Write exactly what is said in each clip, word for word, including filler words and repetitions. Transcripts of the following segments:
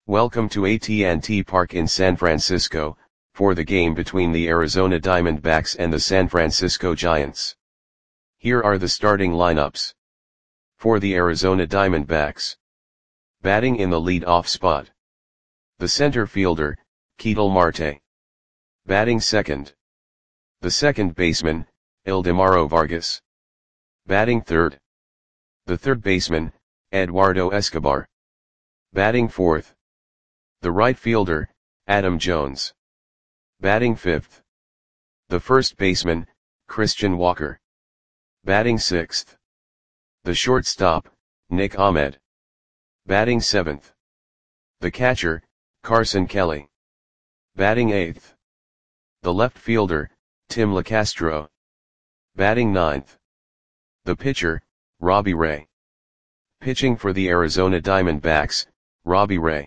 Welcome to A T and T Park in San Francisco, for the game between the Arizona Diamondbacks and the San Francisco Giants. Here are the starting lineups. For the Arizona Diamondbacks. Batting in the lead-off spot. The center fielder, Ketel Marte. Batting second. The second baseman, Ildemaro Vargas. Batting third. The third baseman, Eduardo Escobar. Batting fourth. The right fielder, Adam Jones. Batting fifth. The first baseman, Christian Walker. Batting sixth. The shortstop, Nick Ahmed. Batting seventh. The catcher, Carson Kelly. Batting eighth. The left fielder, Tim Locastro. Batting ninth. The pitcher, Robbie Ray. Pitching for the Arizona Diamondbacks, Robbie Ray.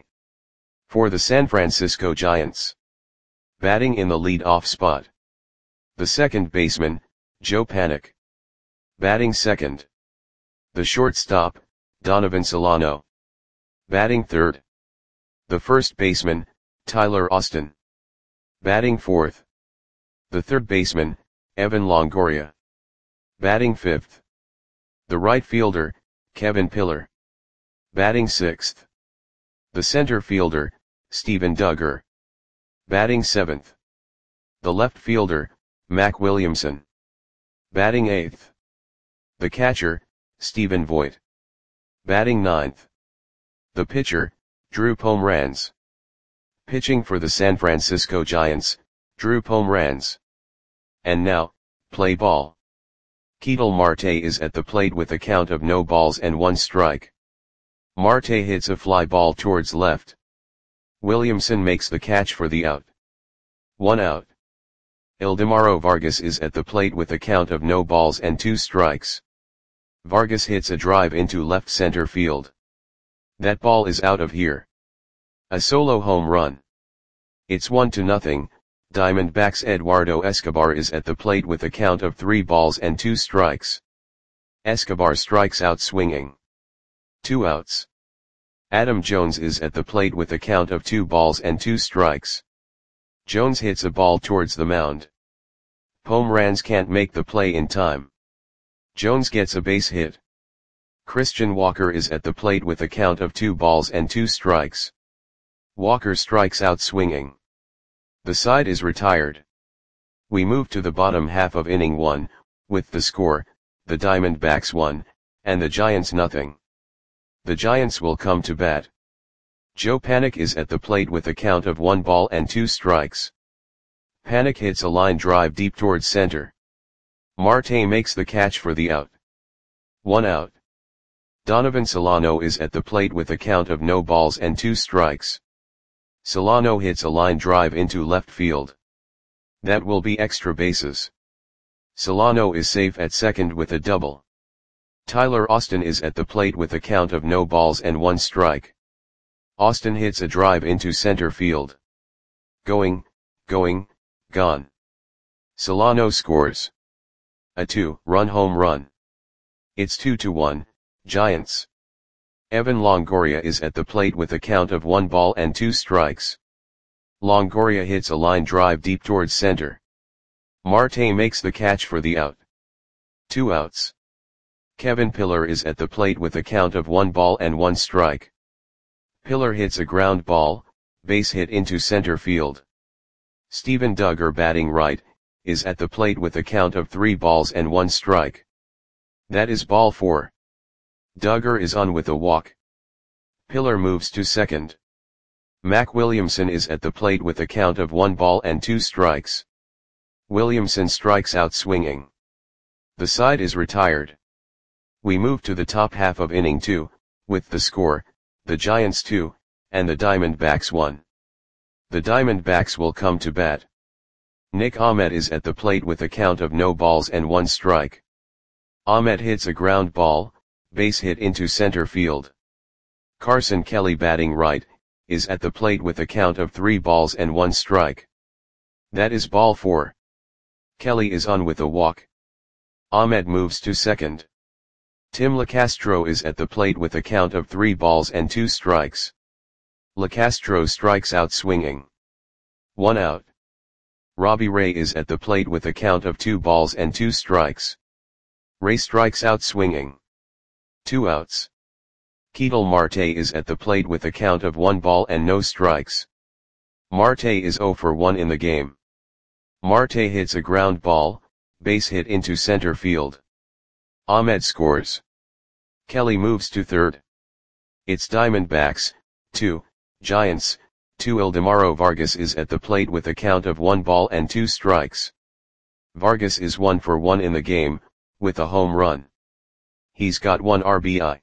For the San Francisco Giants. Batting in the lead-off spot. The second baseman, Joe Panik. Batting second. The shortstop, Donovan Solano. Batting third. The first baseman, Tyler Austin. Batting fourth. The third baseman, Evan Longoria. Batting fifth. The right fielder, Kevin Pillar. Batting sixth. The center fielder, Steven Duggar. Batting seventh. The left fielder, Mac Williamson. Batting eighth. The catcher, Stephen Voigt. Batting ninth. The pitcher, Drew Pomeranz. Pitching for the San Francisco Giants, Drew Pomeranz. And now, play ball. Ketel Marte is at the plate with a count of no balls and one strike. Marte hits a fly ball towards left. Williamson makes the catch for the out. One out. Ildemaro Vargas is at the plate with a count of no balls and two strikes. Vargas hits a drive into left center field. That ball is out of here. A solo home run. It's one to nothing. Diamondbacks Eduardo Escobar is at the plate with a count of three balls and two strikes. Escobar strikes out swinging. Two outs. Adam Jones is at the plate with a count of two balls and two strikes. Jones hits a ball towards the mound. Pomeranz can't make the play in time. Jones gets a base hit. Christian Walker is at the plate with a count of two balls and two strikes. Walker strikes out swinging. The side is retired. We move to the bottom half of inning one, with the score, the Diamondbacks one, and the Giants nothing. The Giants will come to bat. Joe Panik is at the plate with a count of one ball and two strikes. Panik hits a line drive deep towards center. Marte makes the catch for the out. One out. Donovan Solano is at the plate with a count of no balls and two strikes. Solano hits a line drive into left field. That will be extra bases. Solano is safe at second with a double. Tyler Austin is at the plate with a count of no balls and one strike. Austin hits a drive into center field. Going, going, gone. Solano scores. A two-run home run. It's two to one, Giants. Evan Longoria is at the plate with a count of one ball and two strikes. Longoria hits a line drive deep towards center. Marte makes the catch for the out. Two outs. Kevin Pillar is at the plate with a count of one ball and one strike. Pillar hits a ground ball, base hit into center field. Steven Duggar, batting right, is at the plate with a count of three balls and one strike. That is ball four. Duggar is on with a walk. Pillar moves to second. Mac Williamson is at the plate with a count of one ball and two strikes. Williamson strikes out swinging. The side is retired. We move to the top half of inning two, with the score, the Giants two, and the Diamondbacks one. The Diamondbacks will come to bat. Nick Ahmed is at the plate with a count of no balls and one strike. Ahmed hits a ground ball, base hit into center field. Carson Kelly, batting right, is at the plate with a count of three balls and one strike. That is ball four. Kelly is on with a walk. Ahmed moves to second. Tim Locastro is at the plate with a count of three balls and two strikes. LeCastro strikes out swinging. One out. Robbie Ray is at the plate with a count of two balls and two strikes. Ray strikes out swinging. Two outs. Ketel Marte is at the plate with a count of one ball and no strikes. Marte is zero for one in the game. Marte hits a ground ball, base hit into center field. Ahmed scores. Kelly moves to third. It's Diamondbacks, two, Giants, two. Ildemaro Vargas is at the plate with a count of one ball and two strikes. Vargas is one for one in the game, with a home run. He's got one R B I.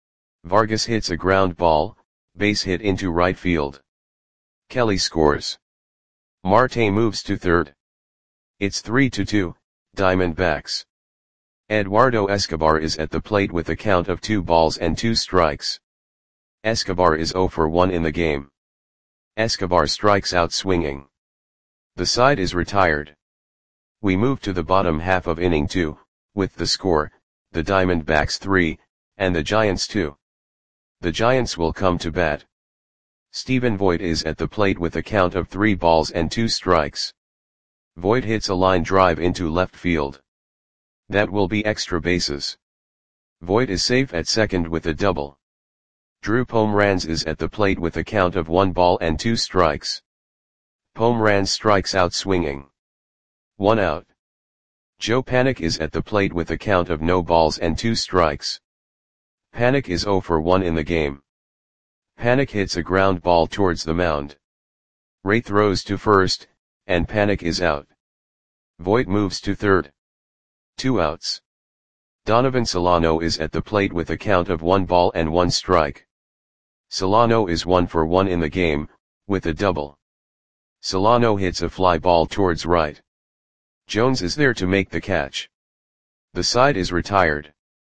Vargas hits a ground ball, base hit into right field. Kelly scores. Marte moves to third. It's three to two, Diamondbacks. Eduardo Escobar is at the plate with a count of two balls and two strikes. Escobar is zero for one in the game. Escobar strikes out swinging. The side is retired. We move to the bottom half of inning two, with the score, the Diamondbacks three, and the Giants two. The Giants will come to bat. Stephen Voit is at the plate with a count of three balls and two strikes. Voit hits a line drive into left field. That will be extra bases. Voit is safe at second with a double. Drew Pomeranz is at the plate with a count of one ball and two strikes. Pomeranz strikes out swinging. One out. Joe Panik is at the plate with a count of no balls and two strikes. Panik is zero for one in the game. Panik hits a ground ball towards the mound. Ray throws to first, and Panik is out. Voit moves to third. Two outs. Donovan Solano is at the plate with a count of one ball and one strike. Solano is one for one in the game, with a double. Solano hits a fly ball towards right. Jones is there to make the catch. The side is retired.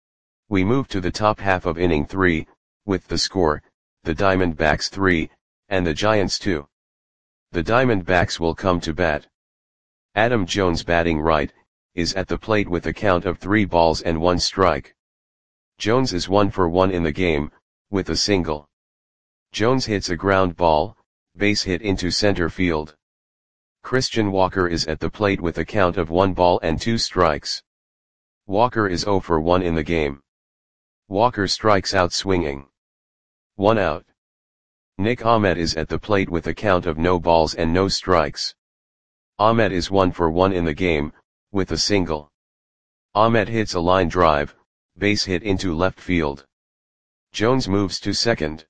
We move to the top half of inning three, with the score, the Diamondbacks three, and the Giants two. The Diamondbacks will come to bat. Adam Jones, batting right, is at the plate with a count of three balls and one strike. Jones is one for one in the game, with a single. Jones hits a ground ball, base hit into center field. Christian Walker is at the plate with a count of one ball and two strikes. Walker is zero for one in the game. Walker strikes out swinging. One out. Nick Ahmed is at the plate with a count of no balls and no strikes. Ahmed is one for one in the game, with a single. Ahmed hits a line drive, base hit into left field. Jones moves to second.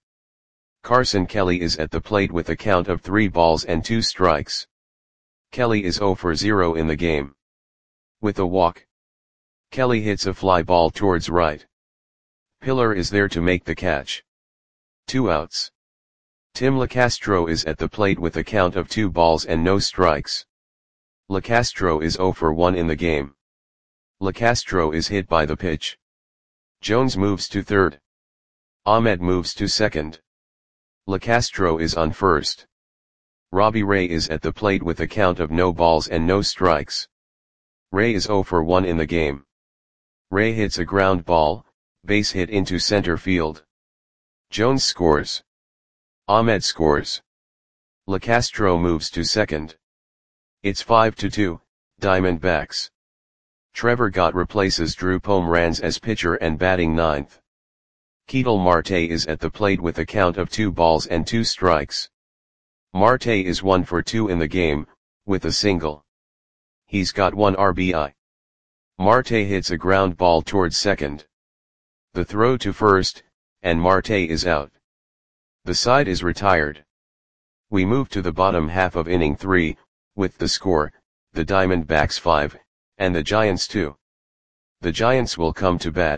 Carson Kelly is at the plate with a count of three balls and two strikes. Kelly is zero for zero in the game. With a walk. Kelly hits a fly ball towards right. Pillar is there to make the catch. Two outs. Tim LeCastro is at the plate with a count of two balls and no strikes. LeCastro is zero for one in the game. LeCastro is hit by the pitch. Jones moves to third. Ahmed moves to second. LeCastro is on first. Robbie Ray is at the plate with a count of no balls and no strikes. Ray is zero for one in the game. Ray hits a ground ball, base hit into center field. Jones scores. Ahmed scores. LeCastro moves to second. It's five to two, Diamondbacks. Trevor Gott replaces Drew Pomeranz as pitcher and batting ninth. Ketel Marte is at the plate with a count of two balls and two strikes. Marte is one for two in the game, with a single. He's got one R B I. Marte hits a ground ball towards second. The throw to first, and Marte is out. The side is retired. We move to the bottom half of inning three, with the score, the Diamondbacks five, and the Giants two. The Giants will come to bat.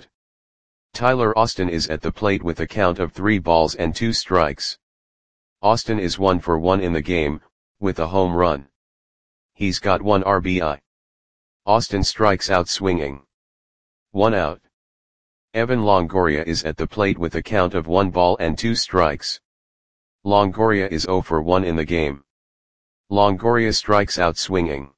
Tyler Austin is at the plate with a count of three balls and two strikes. Austin is one for one in the game, with a home run. He's got one R B I. Austin strikes out swinging. One out. Evan Longoria is at the plate with a count of one ball and two strikes. Longoria is zero for one in the game. Longoria strikes out swinging.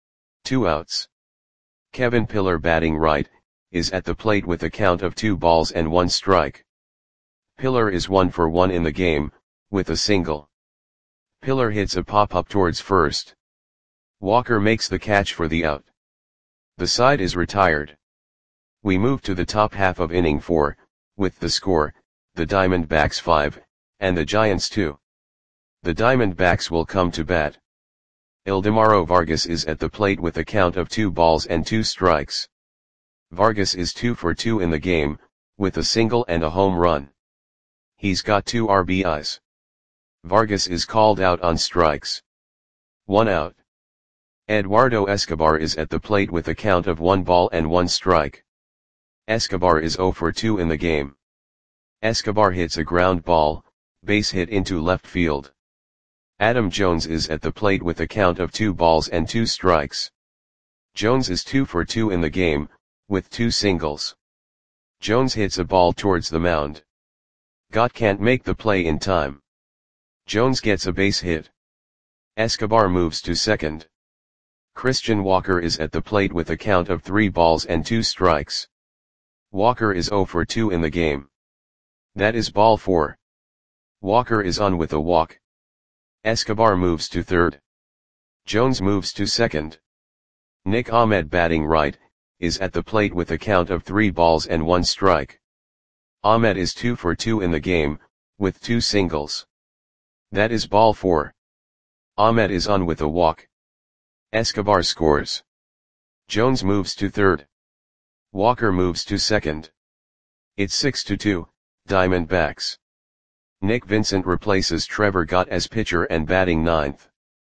Two outs. Kevin Pillar, batting right, is at the plate with a count of two balls and one strike. Pillar is one for one in the game, with a single. Pillar hits a pop-up towards first. Walker makes the catch for the out. The side is retired. We move to the top half of inning four, with the score, the Diamondbacks five, and the Giants two. The Diamondbacks will come to bat. Ildemaro Vargas is at the plate with a count of two balls and two strikes. Vargas is two for two in the game, with a single and a home run. He's got two R B Is. Vargas is called out on strikes. One out. Eduardo Escobar is at the plate with a count of one ball and one strike. Escobar is zero for two in the game. Escobar hits a ground ball, base hit into left field. Adam Jones is at the plate with a count of two balls and two strikes. Jones is two for two in the game, with two singles. Jones hits a ball towards the mound. Gott can't make the play in time. Jones gets a base hit. Escobar moves to second. Christian Walker is at the plate with a count of three balls and two strikes. Walker is zero for two in the game. That is ball four. Walker is on with a walk. Escobar moves to third. Jones moves to second. Nick Ahmed, batting right, is at the plate with a count of three balls and one strike. Ahmed is two for two in the game, with two singles. That is ball four. Ahmed is on with a walk. Escobar scores. Jones moves to third. Walker moves to second. It's six to two, Diamondbacks. Nick Vincent replaces Trevor Gott as pitcher and batting ninth.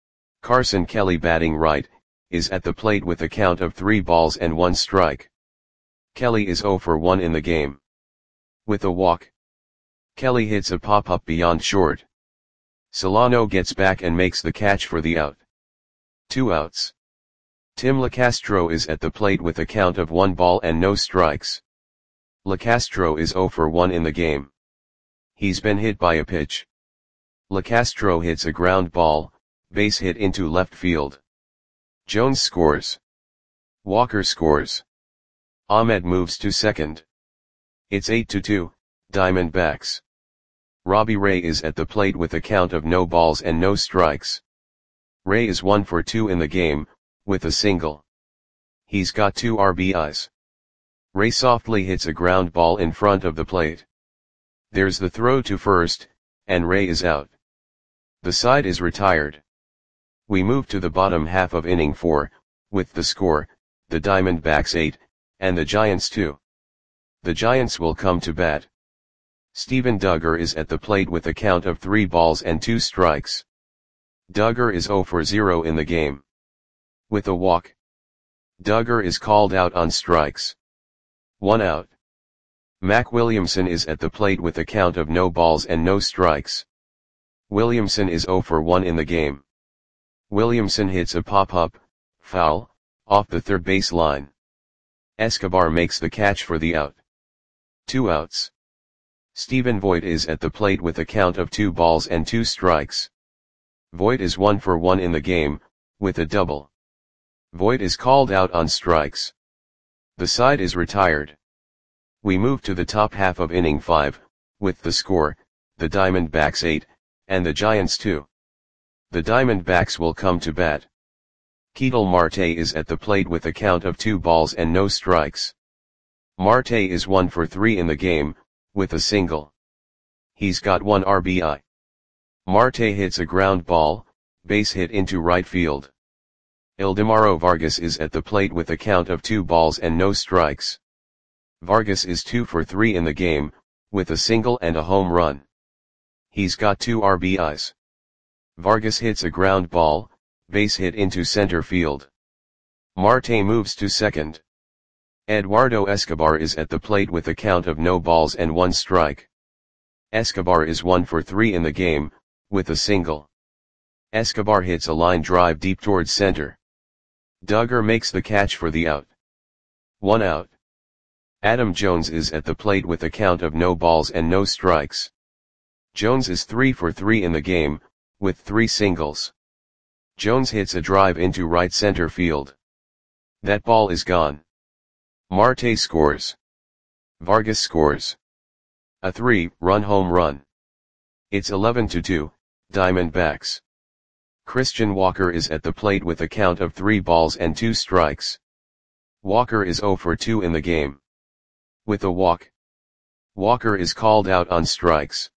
Carson Kelly, batting right, is at the plate with a count of three balls and one strike. Kelly is zero for one in the game. With a walk. Kelly hits a pop-up beyond short. Solano gets back and makes the catch for the out. Two outs. Tim LeCastro is at the plate with a count of one ball and no strikes. LeCastro is zero for one in the game. He's been hit by a pitch. LeCastro hits a ground ball, base hit into left field. Jones scores. Walker scores. Ahmed moves to second. It's eight to two, Diamondbacks. Robbie Ray is at the plate with a count of no balls and no strikes. Ray is one for two in the game, with a single. He's got two R B Is. Ray softly hits a ground ball in front of the plate. There's the throw to first, and Ray is out. The side is retired. We move to the bottom half of inning four, with the score, the Diamondbacks eight, and the Giants two. The Giants will come to bat. Steven Duggar is at the plate with a count of three balls and two strikes. Duggar is zero for zero in the game. With a walk. Duggar is called out on strikes. One out. Mac Williamson is at the plate with a count of no balls and no strikes. Williamson is zero for one in the game. Williamson hits a pop-up, foul, off the third base line. Escobar makes the catch for the out. Two outs. Stephen Voit is at the plate with a count of two balls and two strikes. Voit is one for one in the game, with a double. Voit is called out on strikes. The side is retired. We move to the top half of inning five, with the score, the Diamondbacks eight, and the Giants two. The Diamondbacks will come to bat. Ketel Marte is at the plate with a count of two balls and no strikes. Marte is one for three in the game, with a single. He's got one R B I. Marte hits a ground ball, base hit into right field. Ildemaro Vargas is at the plate with a count of two balls and no strikes. Vargas is two for three in the game, with a single and a home run. He's got two R B Is. Vargas hits a ground ball, base hit into center field. Marte moves to second. Eduardo Escobar is at the plate with a count of no balls and one strike. Escobar is one for three in the game, with a single. Escobar hits a line drive deep towards center. Duggar makes the catch for the out. One out. Adam Jones is at the plate with a count of no balls and no strikes. Jones is three for three in the game, with three singles. Jones hits a drive into right center field. That ball is gone. Marte scores. Vargas scores. A three-run home run. It's eleven to two, Diamondbacks. Christian Walker is at the plate with a count of three balls and two strikes. Walker is zero for two in the game. With a walk, Walker is called out on strikes.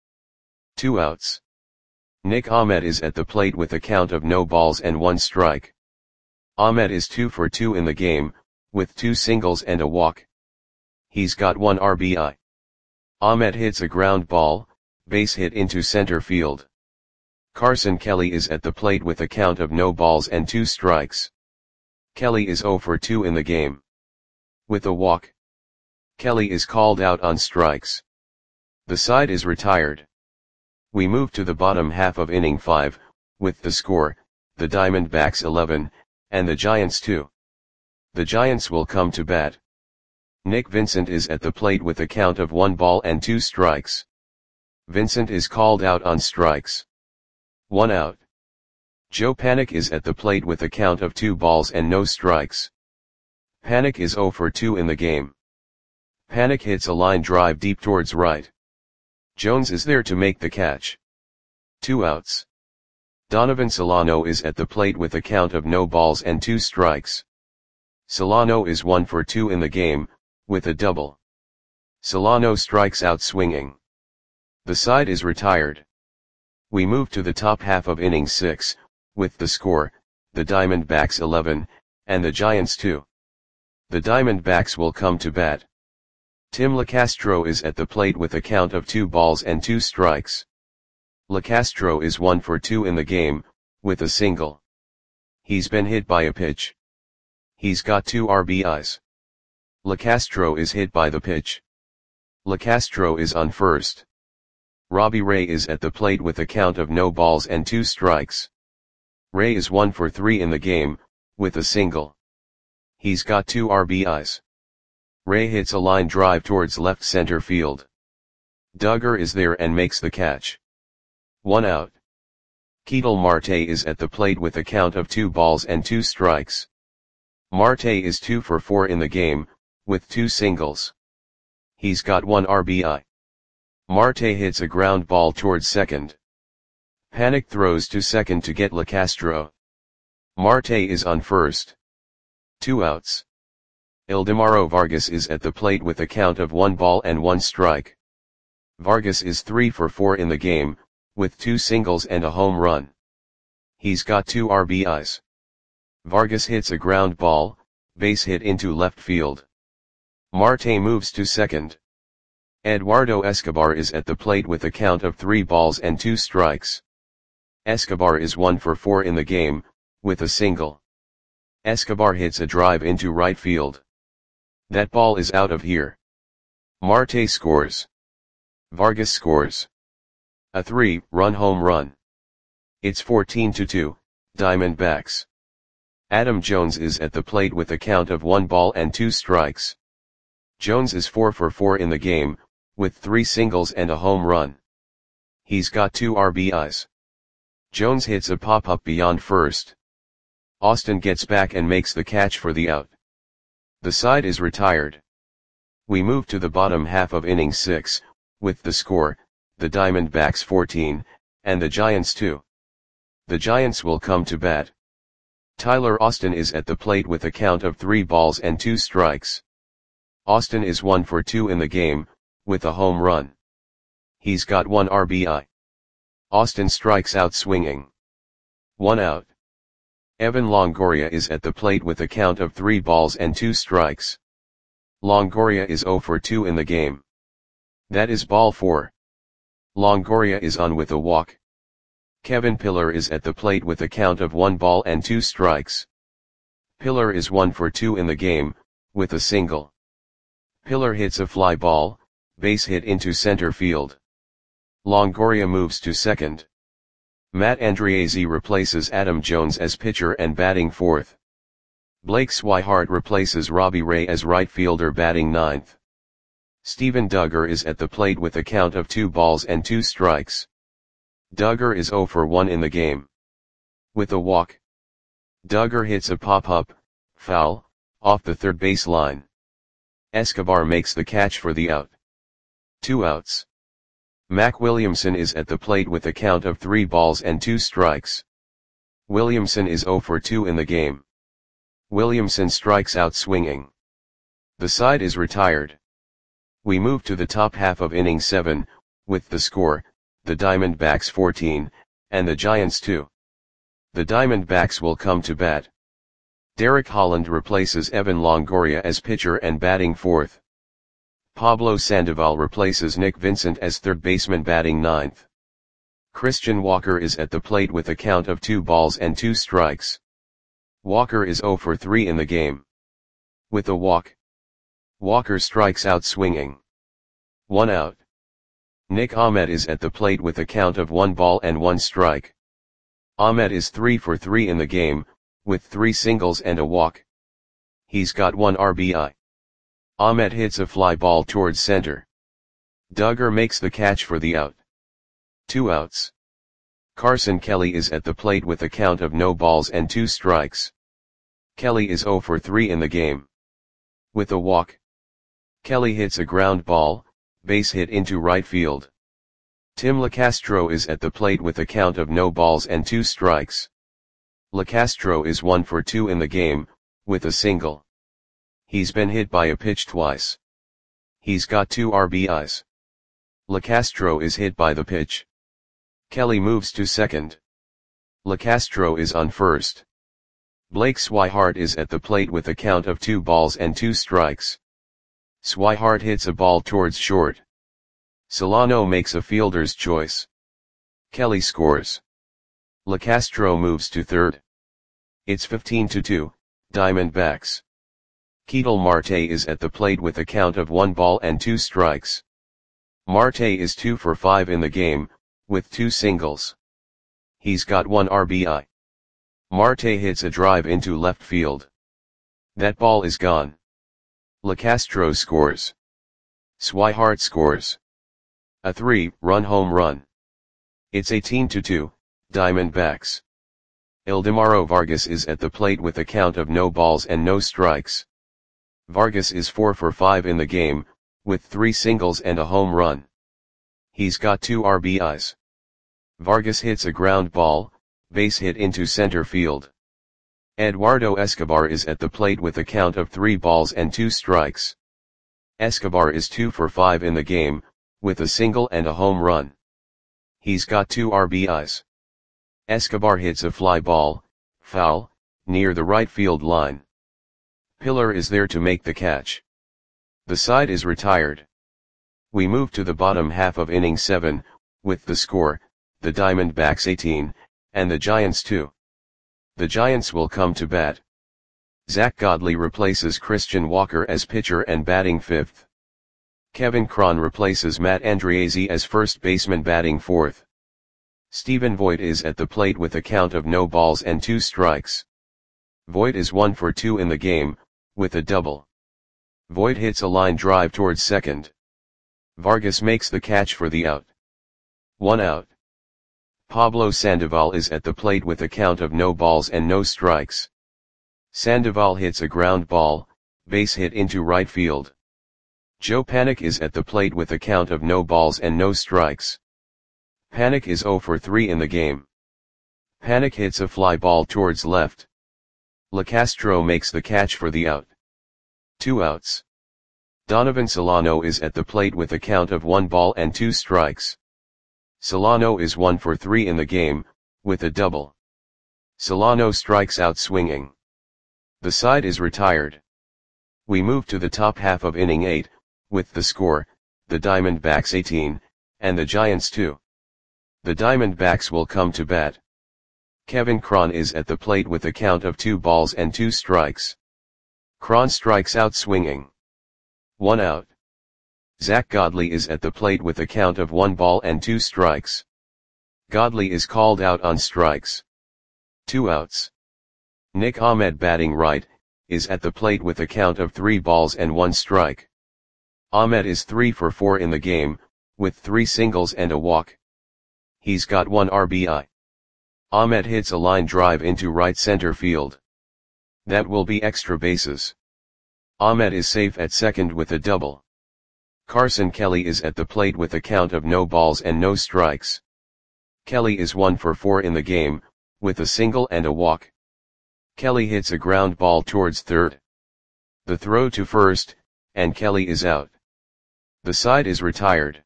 Two outs. Nick Ahmed is at the plate with a count of no balls and one strike. Ahmed is two for two in the game, with two singles and a walk. He's got one R B I. Ahmed hits a ground ball, base hit into center field. Carson Kelly is at the plate with a count of no balls and two strikes. Kelly is zero for two in the game. With a walk, Kelly is called out on strikes. The side is retired. We move to the bottom half of inning five, with the score, the Diamondbacks eleven, and the Giants two. The Giants will come to bat. Nick Vincent is at the plate with a count of one ball and two strikes. Vincent is called out on strikes. One out. Joe Panik is at the plate with a count of two balls and no strikes. Panik is zero for two in the game. Panik hits a line drive deep towards right. Jones is there to make the catch. Two outs. Donovan Solano is at the plate with a count of no balls and two strikes. Solano is one for two in the game, with a double. Solano strikes out swinging. The side is retired. We move to the top half of inning six, with the score, the Diamondbacks eleven, and the Giants two. The Diamondbacks will come to bat. Tim LeCastro is at the plate with a count of two balls and two strikes. LeCastro is one for two in the game, with a single. He's been hit by a pitch. He's got two R B Is. LeCastro is hit by the pitch. LeCastro is on first. Robbie Ray is at the plate with a count of no balls and two strikes. Ray is one for three in the game, with a single. He's got two R B Is. Ray hits a line drive towards left center field. Duggar is there and makes the catch. One out. Ketel Marte is at the plate with a count of two balls and two strikes. Marte is two for four in the game, with two singles. He's got one R B I. Marte hits a ground ball towards second. Panik throws to second to get LeCastro. Marte is on first. Two outs. Ildemaro Vargas is at the plate with a count of one ball and one strike. Vargas is three for four in the game, with two singles and a home run. He's got two R B Is. Vargas hits a ground ball, base hit into left field. Marte moves to second. Eduardo Escobar is at the plate with a count of three balls and two strikes. Escobar is one for four in the game, with a single. Escobar hits a drive into right field. That ball is out of here. Marte scores. Vargas scores. A three-run home run. It's fourteen to two, Diamondbacks. Adam Jones is at the plate with a count of one ball and two strikes. Jones is four for four in the game, with three singles and a home run. He's got two R B Is. Jones hits a pop-up beyond first. Austin gets back and makes the catch for the out. The side is retired. We move to the bottom half of inning six, with the score, the Diamondbacks fourteen, and the Giants two. The Giants will come to bat. Tyler Austin is at the plate with a count of three balls and two strikes. Austin is one for two in the game, with a home run. He's got one R B I. Austin strikes out swinging. One out. Evan Longoria is at the plate with a count of three balls and two strikes. Longoria is zero for two in the game. That is ball four. Longoria is on with a walk. Kevin Pillar is at the plate with a count of one ball and two strikes. Pillar is one for two in the game, with a single. Pillar hits a fly ball, base hit into center field. Longoria moves to second. Matt Andriese replaces Adam Jones as pitcher and batting fourth. Blake Swihart replaces Robbie Ray as right fielder batting ninth. Steven Duggar is at the plate with a count of two balls and two strikes. Duggar is zero for one in the game. With a walk, Duggar hits a pop-up, foul, off the third base line. Escobar makes the catch for the out. Two outs. Mac Williamson is at the plate with a count of three balls and two strikes. Williamson is zero for two in the game. Williamson strikes out swinging. The side is retired. We move to the top half of inning seven, with the score, the Diamondbacks fourteen, and the Giants two. The Diamondbacks will come to bat. Derek Holland replaces Evan Longoria as pitcher and batting fourth. Pablo Sandoval replaces Nick Vincent as third baseman batting ninth. Christian Walker is at the plate with a count of two balls and two strikes. Walker is zero for three in the game. With a walk, Walker strikes out swinging. One out. Nick Ahmed is at the plate with a count of one ball and one strike. Ahmed is three for three in the game, with three singles and a walk. He's got one R B I. Ahmed hits a fly ball towards center. Duggar makes the catch for the out. Two outs. Carson Kelly is at the plate with a count of no balls and two strikes. Kelly is zero for three in the game. With a walk, Kelly hits a ground ball, base hit into right field. Tim Locastro is at the plate with a count of no balls and two strikes. Locastro is one for two in the game, with a single. He's been hit by a pitch twice. He's got two R B Is. Locastro is hit by the pitch. Kelly moves to second. Locastro is on first. Blake Swihart is at the plate with a count of two balls and two strikes. Swihart hits a ball towards short. Solano makes a fielder's choice. Kelly scores. Locastro moves to third. It's fifteen to two, Diamondbacks. Ketel Marte is at the plate with a count of one ball and two strikes. Marte is two for five in the game, with two singles. He's got one R B I. Marte hits a drive into left field. That ball is gone. Locastro scores. Swihart scores. A three-run home run. It's eighteen to two, Diamondbacks. Ildemaro Vargas is at the plate with a count of no balls and no strikes. Vargas is four for five in the game, with three singles and a home run. He's got two R B Is. Vargas hits a ground ball, base hit into center field. Eduardo Escobar is at the plate with a count of three balls and two strikes. Escobar is two for five in the game, with a single and a home run. He's got two R B Is. Escobar hits a fly ball, foul, near the right field line. Pillar is there to make the catch. The side is retired. We move to the bottom half of inning seven, with the score, the Diamondbacks eighteen, and the Giants two. The Giants will come to bat. Zach Godley replaces Christian Walker as pitcher and batting fifth. Kevin Cron replaces Matt Andriese as first baseman batting fourth. Stephen Voit is at the plate with a count of no balls and two strikes. Voit is one for two in the game, with a double. Voit hits a line drive towards second. Vargas makes the catch for the out. One out. Pablo Sandoval is at the plate with a count of no balls and no strikes. Sandoval hits a ground ball, base hit into right field. Joe Panik is at the plate with a count of no balls and no strikes. Panik is zero for three in the game. Panik hits a fly ball towards left. Locastro makes the catch for the out. Two outs. Donovan Solano is at the plate with a count of one ball and two strikes. Solano is one for three in the game, with a double. Solano strikes out swinging. The side is retired. We move to the top half of inning eight, with the score, the Diamondbacks eighteen, and the Giants two. The Diamondbacks will come to bat. Kevin Cron is at the plate with a count of two balls and two strikes. Cron strikes out swinging. One out. Zach Godley is at the plate with a count of one ball and two strikes. Godley is called out on strikes. Two outs. Nick Ahmed batting right, is at the plate with a count of three balls and one strike. Ahmed is three for four in the game, with three singles and a walk. He's got one R B I. Ahmed hits a line drive into right center field. That will be extra bases. Ahmed is safe at second with a double. Carson Kelly is at the plate with a count of no balls and no strikes. Kelly is one for four in the game, with a single and a walk. Kelly hits a ground ball towards third. The throw to first, and Kelly is out. The side is retired.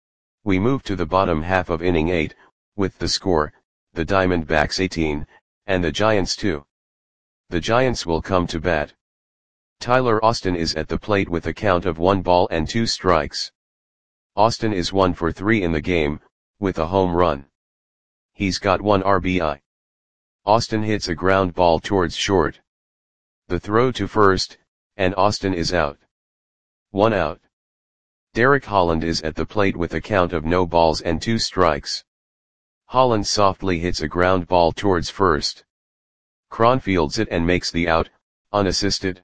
We move to the bottom half of inning eight, with the score, the Diamondbacks eighteen, and the Giants two. The Giants will come to bat. Tyler Austin is at the plate with a count of one ball and two strikes. Austin is one for three in the game, with a home run. He's got one R B I. Austin hits a ground ball towards short. The throw to first, and Austin is out. One out. Derek Holland is at the plate with a count of no balls and two strikes. Holland softly hits a ground ball towards first. Cron fields it and makes the out, unassisted.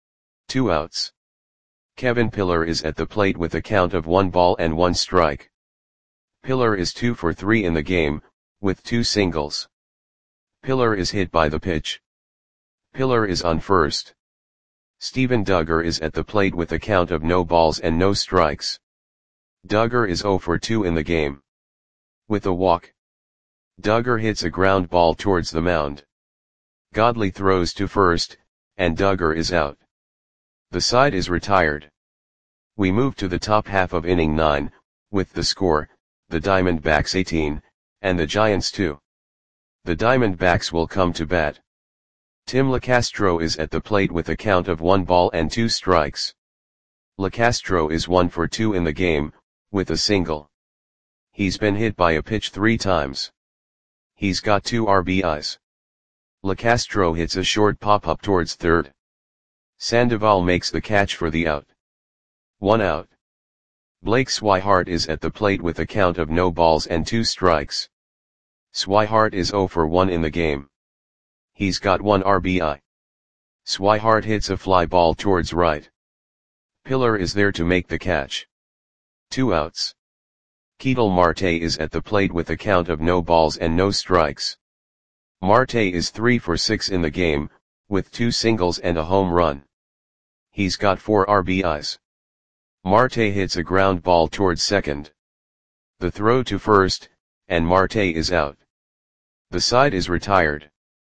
Two outs. Kevin Pillar is at the plate with a count of one ball and one strike. Pillar is two for three in the game, with two singles. Pillar is hit by the pitch. Pillar is on first. Steven Duggar is at the plate with a count of no balls and no strikes. Duggar is zero for two in the game. With a walk. Duggar hits a ground ball towards the mound. Godley throws to first, and Duggar is out. The side is retired. We move to the top half of inning nine, with the score, the Diamondbacks eighteen, and the Giants two. The Diamondbacks will come to bat. Tim LeCastro is at the plate with a count of one ball and two strikes. LeCastro is one for two in the game, with a single. He's been hit by a pitch three times. He's got two R B Is. LeCastro hits a short pop-up towards third. Sandoval makes the catch for the out. One out. Blake Swihart is at the plate with a count of no balls and two strikes. Swihart is zero for one in the game. He's got one R B I. Swihart hits a fly ball towards right. Pillar is there to make the catch. Two outs. Ketel Marte is at the plate with a count of no balls and no strikes. Marte is three for six in the game, with two singles and a home run. He's got four R B Is. Marte hits a ground ball towards second. The throw to first, and Marte is out. The side is retired.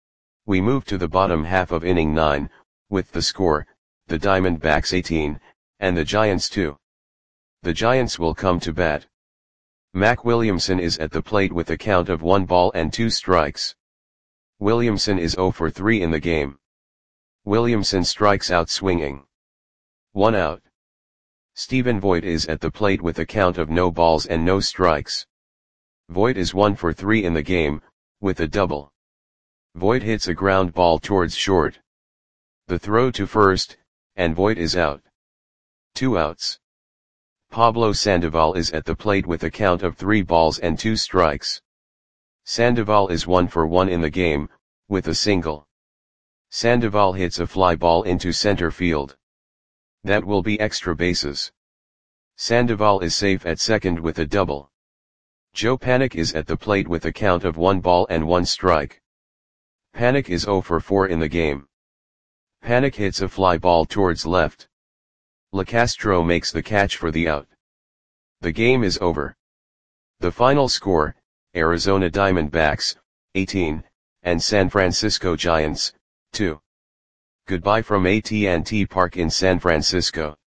We move to the bottom half of inning nine, with the score, the Diamondbacks eighteen, and the Giants two. The Giants will come to bat. Mac Williamson is at the plate with a count of one ball and two strikes. Williamson is zero for three in the game. Williamson strikes out swinging. One out. Stephen Voit is at the plate with a count of no balls and no strikes. Voit is one for three in the game, with a double. Voit hits a ground ball towards short. The throw to first, and Voit is out. Two outs. Pablo Sandoval is at the plate with a count of three balls and two strikes. Sandoval is one for one in the game, with a single. Sandoval hits a fly ball into center field. That will be extra bases. Sandoval is safe at second with a double. Joe Panik is at the plate with a count of one ball and one strike. Panik is zero for four in the game. Panik hits a fly ball towards left. LeCastro makes the catch for the out. The game is over. The final score, Arizona Diamondbacks, eighteen, and San Francisco Giants, two. Goodbye from A T and T Park in San Francisco.